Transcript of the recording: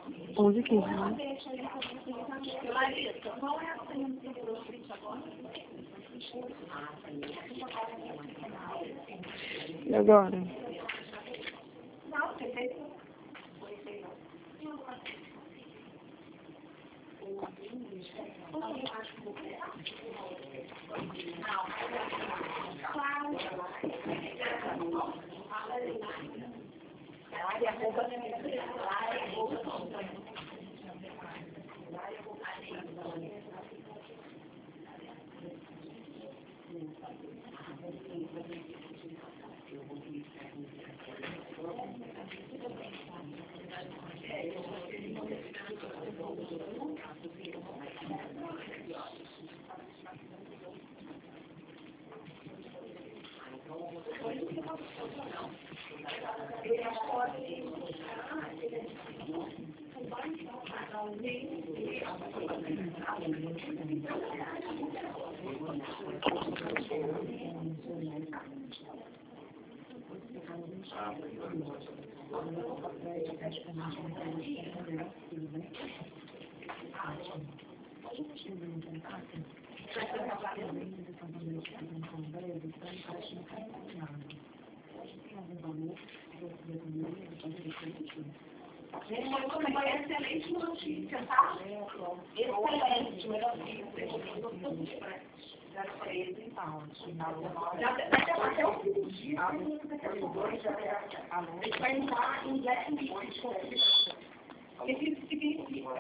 11h15, né? E agora? Foi excelente notícia, tá? Excelente, melhor já até o fim do dia, vai entrar em Black Mirror.